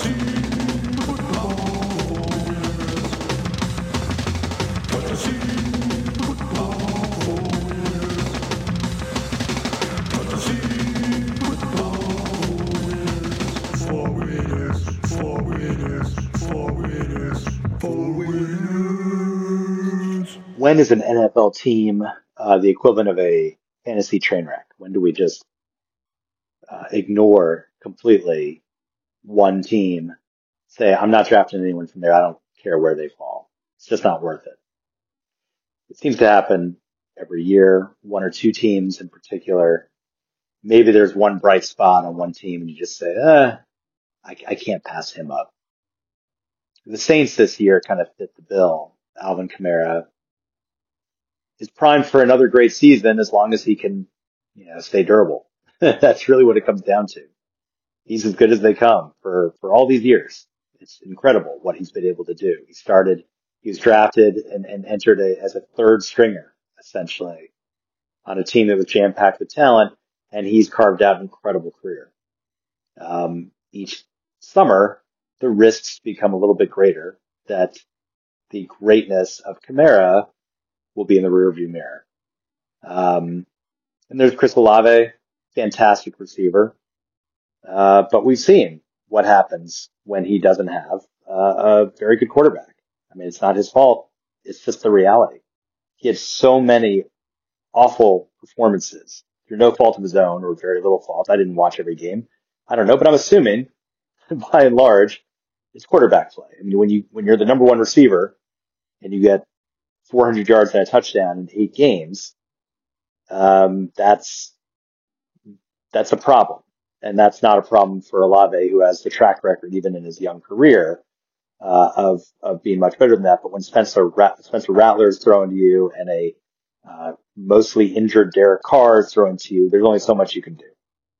When is an NFL team the equivalent of a fantasy train wreck? When do we just ignore completely one team, say, I'm not drafting anyone from there. I don't care where they fall. It's just not worth it. It seems to happen every year, one or two teams in particular. Maybe there's one bright spot on one team and you just say, I can't pass him up. The Saints this year kind of fit the bill. Alvin Kamara is primed for another great season as long as he can, stay durable. That's really what it comes down to. He's as good as they come for all these years. It's incredible what he's been able to do. He was drafted and entered as a third stringer, essentially, on a team that was jam-packed with talent, and he's carved out an incredible career. Each summer, the risks become a little bit greater that the greatness of Kamara will be in the rearview mirror. And there's Chris Olave, fantastic receiver. But we've seen what happens when he doesn't have a very good quarterback. I mean, it's not his fault. It's just the reality. He had so many awful performances through no fault of his own or very little fault. I didn't watch every game. I don't know, but I'm assuming by and large, it's quarterback play. I mean, when you're the number one receiver and you get 400 yards and a touchdown in 8 games, that's a problem. And that's not a problem for Olave, who has the track record, even in his young career, of being much better than that. But when Spencer Rattler is throwing to you and a mostly injured Derek Carr is throwing to you, there's only so much you can do.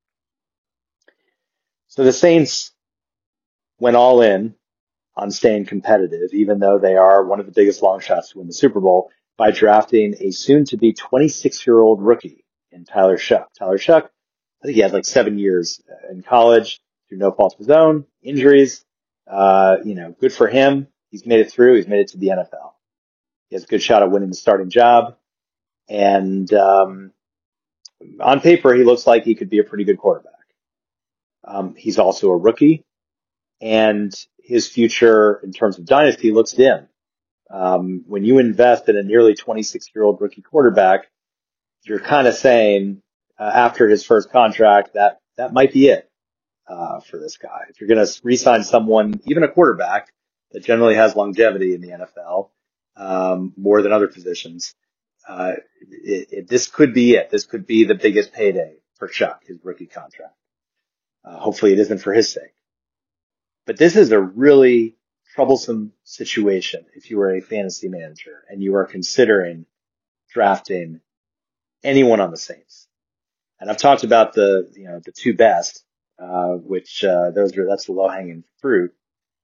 So the Saints went all in on staying competitive, even though they are one of the biggest long shots to win the Super Bowl, by drafting a soon-to-be 26-year-old rookie in Tyler Shough. Tyler Shough, I think he had like 7 years in college through no fault of his own, injuries. Good for him. He's made it through. He's made it to the NFL. He has a good shot at winning the starting job. And on paper, he looks like he could be a pretty good quarterback. He's also a rookie, and his future in terms of dynasty looks dim. When you invest in a nearly 26-year-old rookie quarterback, you're kind of saying, after his first contract, that might be it, for this guy. If you're going to re-sign someone, even a quarterback that generally has longevity in the NFL, more than other positions, this could be it. This could be the biggest payday for Shough, his rookie contract. Hopefully it isn't for his sake. But this is a really troublesome situation if you are a fantasy manager and you are considering drafting anyone on the Saints. And I've talked about the two best, which that's the low-hanging fruit.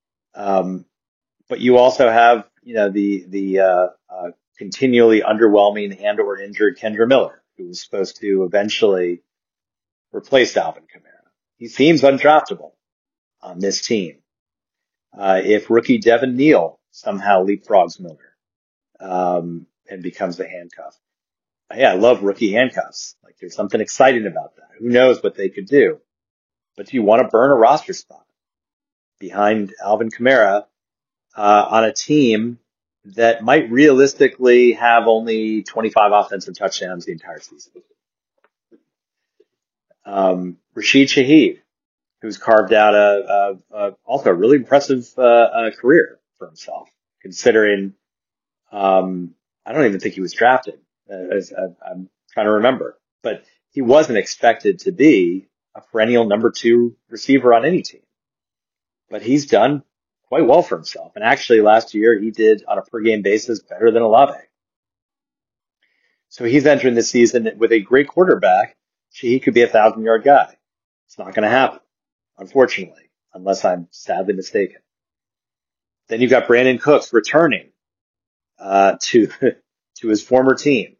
But you also have, the continually underwhelming and or injured Kendra Miller, who was supposed to eventually replace Alvin Kamara. He seems undraftable on this team. If rookie Devin Neal somehow leapfrogs Miller, and becomes the handcuff. Yeah, I love rookie handcuffs. Like, there's something exciting about that. Who knows what they could do? But do you want to burn a roster spot behind Alvin Kamara, on a team that might realistically have only 25 offensive touchdowns the entire season? Rashid Shaheed, who's carved out also a really impressive career for himself, considering I don't even think he was drafted. I'm trying to remember, but he wasn't expected to be a perennial number 2 receiver on any team. But he's done quite well for himself. And actually last year he did, on a per game basis, better than Olave. So he's entering the season with a great quarterback. He could be a 1,000-yard guy. It's not going to happen, unfortunately, unless I'm sadly mistaken. Then you've got Brandon Cooks returning to his former team.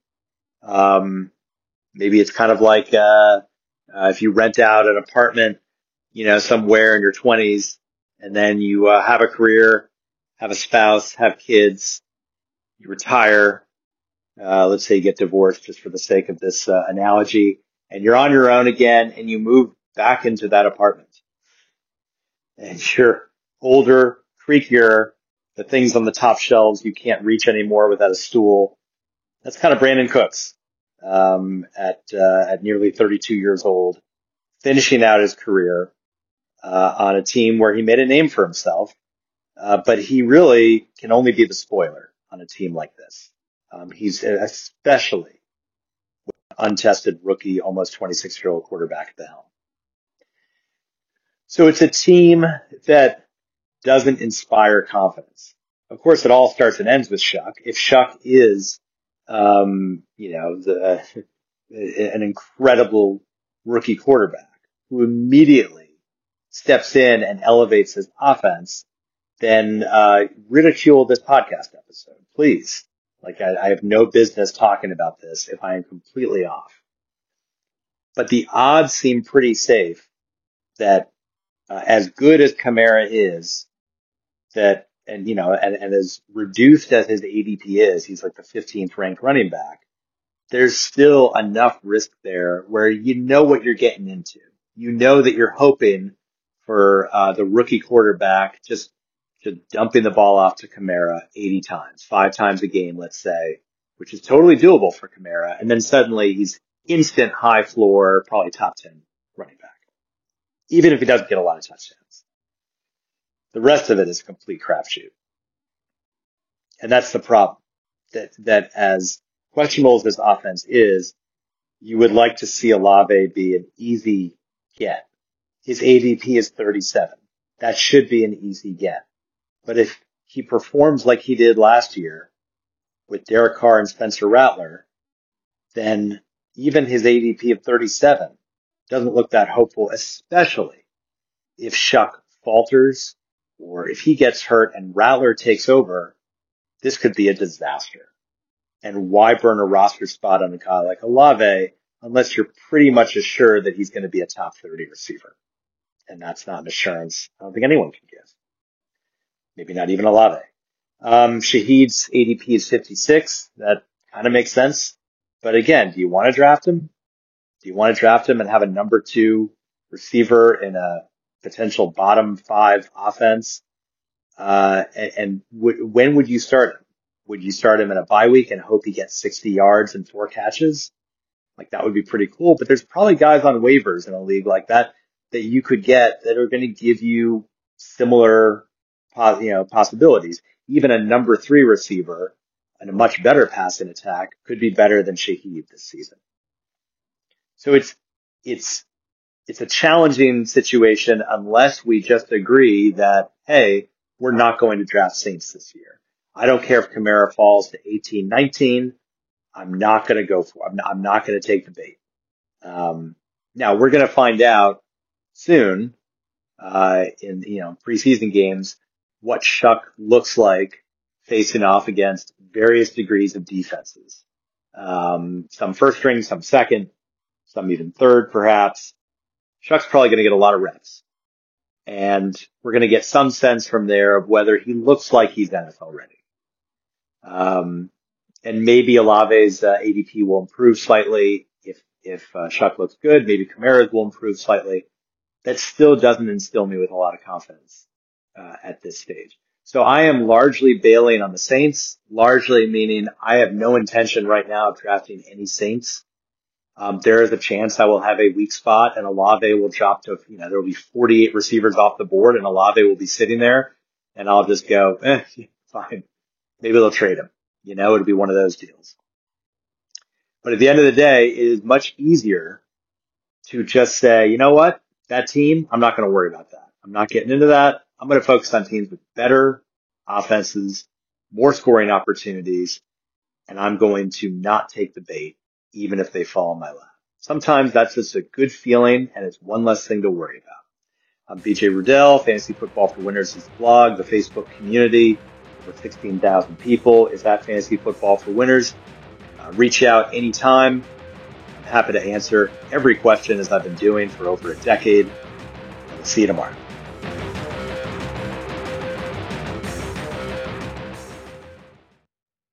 Maybe it's kind of like if you rent out an apartment, somewhere in your 20s, and then you have a career, have a spouse, have kids, you retire. Let's say you get divorced just for the sake of this analogy, and you're on your own again, and you move back into that apartment. And you're older, creakier, the things on the top shelves you can't reach anymore without a stool. That's kind of Brandin Cooks at nearly 32 years old, finishing out his career on a team where he made a name for himself, but he really can only be the spoiler on a team like this. He's especially untested rookie, almost 26-year-old quarterback at the helm. So it's a team that doesn't inspire confidence. Of course, it all starts and ends with Shough. If Shough is, an incredible rookie quarterback who immediately steps in and elevates his offense, then ridicule this podcast episode, please. Like, I have no business talking about this if I am completely off. But the odds seem pretty safe that as good as Kamara is, and as reduced as his ADP is, he's like the 15th ranked running back. There's still enough risk there where you know what you're getting into. You know that you're hoping for the rookie quarterback just dumping the ball off to Kamara 80 times, 5 times a game, let's say, which is totally doable for Kamara. And then suddenly he's instant high floor, probably top 10 running back, even if he doesn't get a lot of touchdowns. The rest of it is a complete crapshoot. And that's the problem, that as questionable as this offense is, you would like to see Olave be an easy get. His ADP is 37. That should be an easy get. But if he performs like he did last year with Derek Carr and Spencer Rattler, then even his ADP of 37 doesn't look that hopeful, especially if Shough falters or if he gets hurt and Rattler takes over. This could be a disaster. And why burn a roster spot on a guy like Olave unless you're pretty much assured that he's going to be a top 30 receiver? And that's not an assurance I don't think anyone can give. Maybe not even Olave. Shaheed's ADP is 56. That kind of makes sense. But again, do you want to draft him? Do you want to draft him and have a number 2 receiver in a potential bottom 5 offense? When would you start him? Would you start him in a bye week and hope he gets 60 yards and 4 catches? Like, that would be pretty cool. But there's probably guys on waivers in a league like that you could get that are going to give you similar, possibilities. Even a number 3 receiver and a much better passing attack could be better than Shaheed this season. So it's a challenging situation unless we just agree that, hey, we're not going to draft Saints this year. I don't care if Kamara falls to 18, 19. I'm not going to go for it. I'm not going to take the bait. Now we're going to find out soon, in, preseason games, what Shough looks like facing off against various degrees of defenses. Some first string, some second, some even third, perhaps. Shough's probably going to get a lot of reps. And we're going to get some sense from there of whether he looks like he's NFL ready. And maybe Olave's ADP will improve slightly. If Shough looks good, maybe Kamara's will improve slightly. That still doesn't instill me with a lot of confidence at this stage. So I am largely bailing on the Saints, largely meaning I have no intention right now of drafting any Saints. There is a chance I will have a weak spot and Olave will drop to, there will be 48 receivers off the board and Olave will be sitting there and I'll just go, fine. Maybe they'll trade him. It'll be one of those deals. But at the end of the day, it is much easier to just say, you know what? That team, I'm not going to worry about that. I'm not getting into that. I'm going to focus on teams with better offenses, more scoring opportunities, and I'm going to not take the bait, even if they fall in my lap. Sometimes that's just a good feeling, and it's one less thing to worry about. I'm BJ Rudell, Fantasy Football for Winners is the blog, the Facebook community, over 16,000 people is at Fantasy Football for Winners. Reach out anytime. I'm happy to answer every question as I've been doing for over a decade. I'll see you tomorrow.